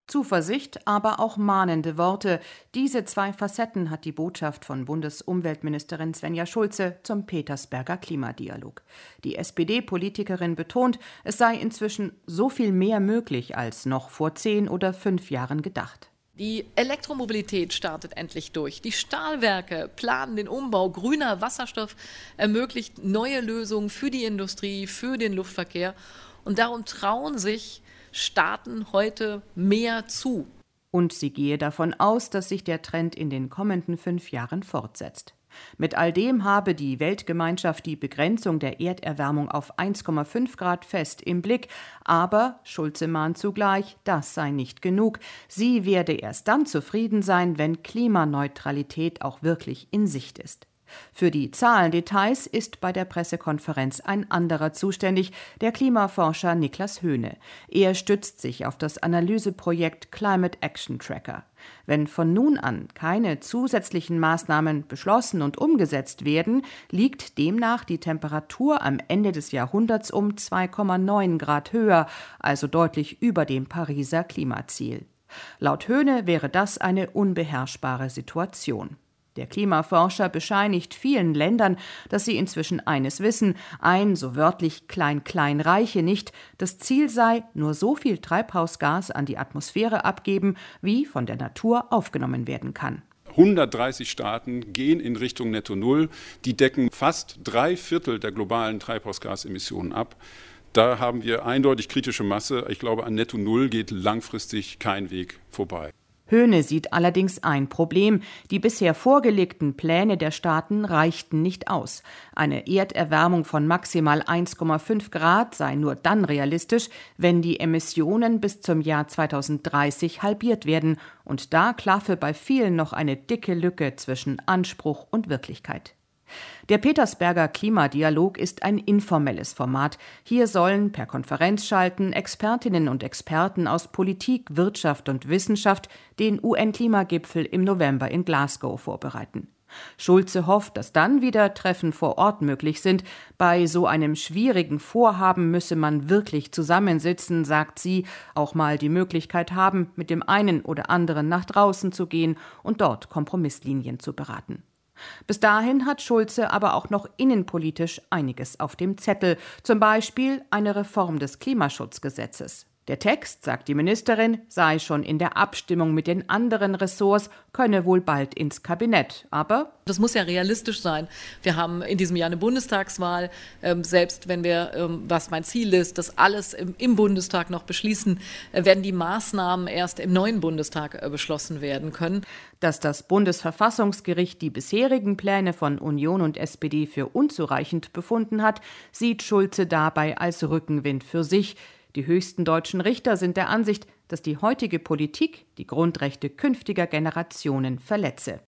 Zuversicht, aber auch mahnende Worte. Diese zwei Facetten hat die Botschaft von Bundesumweltministerin Svenja Schulze zum Petersberger Klimadialog. Die SPD-Politikerin betont, es sei inzwischen so viel mehr möglich als noch vor 10 oder 5 Jahren gedacht. Die Elektromobilität startet endlich durch. Die Stahlwerke planen den Umbau. Grüner Wasserstoff ermöglicht neue Lösungen für die Industrie, für den Luftverkehr. Und darum trauen sich Staaten heute mehr zu. Und sie gehe davon aus, dass sich der Trend in den kommenden 5 Jahren fortsetzt. Mit all dem habe die Weltgemeinschaft die Begrenzung der Erderwärmung auf 1,5 Grad fest im Blick. Aber Schulze mahnt zugleich, das sei nicht genug. Sie werde erst dann zufrieden sein, wenn Klimaneutralität auch wirklich in Sicht ist. Für die Zahlendetails ist bei der Pressekonferenz ein anderer zuständig, der Klimaforscher Niklas Höhne. Er stützt sich auf das Analyseprojekt Climate Action Tracker. Wenn von nun an keine zusätzlichen Maßnahmen beschlossen und umgesetzt werden, liegt demnach die Temperatur am Ende des Jahrhunderts um 2,9 Grad höher, also deutlich über dem Pariser Klimaziel. Laut Höhne wäre das eine unbeherrschbare Situation. Der Klimaforscher bescheinigt vielen Ländern, dass sie inzwischen eines wissen: ein, so wörtlich klein reiche nicht. Das Ziel sei, nur so viel Treibhausgas an die Atmosphäre abgeben, wie von der Natur aufgenommen werden kann. 130 Staaten gehen in Richtung Netto Null. Die decken fast 3/4 der globalen Treibhausgasemissionen ab. Da haben wir eindeutig kritische Masse. Ich glaube, an Netto Null geht langfristig kein Weg vorbei. Höhne sieht allerdings ein Problem. Die bisher vorgelegten Pläne der Staaten reichten nicht aus. Eine Erderwärmung von maximal 1,5 Grad sei nur dann realistisch, wenn die Emissionen bis zum Jahr 2030 halbiert werden. Und da klaffe bei vielen noch eine dicke Lücke zwischen Anspruch und Wirklichkeit. Der Petersberger Klimadialog ist ein informelles Format. Hier sollen per Konferenzschalten Expertinnen und Experten aus Politik, Wirtschaft und Wissenschaft den UN-Klimagipfel im November in Glasgow vorbereiten. Schulze hofft, dass dann wieder Treffen vor Ort möglich sind. Bei so einem schwierigen Vorhaben müsse man wirklich zusammensitzen, sagt sie, auch mal die Möglichkeit haben, mit dem einen oder anderen nach draußen zu gehen und dort Kompromisslinien zu beraten. Bis dahin hat Schulze aber auch noch innenpolitisch einiges auf dem Zettel, zum Beispiel eine Reform des Klimaschutzgesetzes. Der Text, sagt die Ministerin, sei schon in der Abstimmung mit den anderen Ressorts, könne wohl bald ins Kabinett. Aber das muss ja realistisch sein. Wir haben in diesem Jahr eine Bundestagswahl. Selbst wenn wir, was mein Ziel ist, das alles im Bundestag noch beschließen, werden die Maßnahmen erst im neuen Bundestag beschlossen werden können. Dass das Bundesverfassungsgericht die bisherigen Pläne von Union und SPD für unzureichend befunden hat, sieht Schulze dabei als Rückenwind für sich. Die höchsten deutschen Richter sind der Ansicht, dass die heutige Politik die Grundrechte künftiger Generationen verletze.